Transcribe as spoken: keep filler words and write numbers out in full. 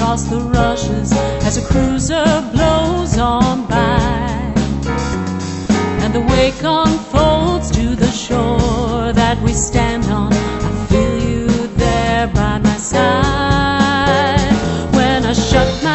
across the rushes as a cruiser blows on by, and the wake unfolds to the shore that we stand on. I feel you there by my side. When I shut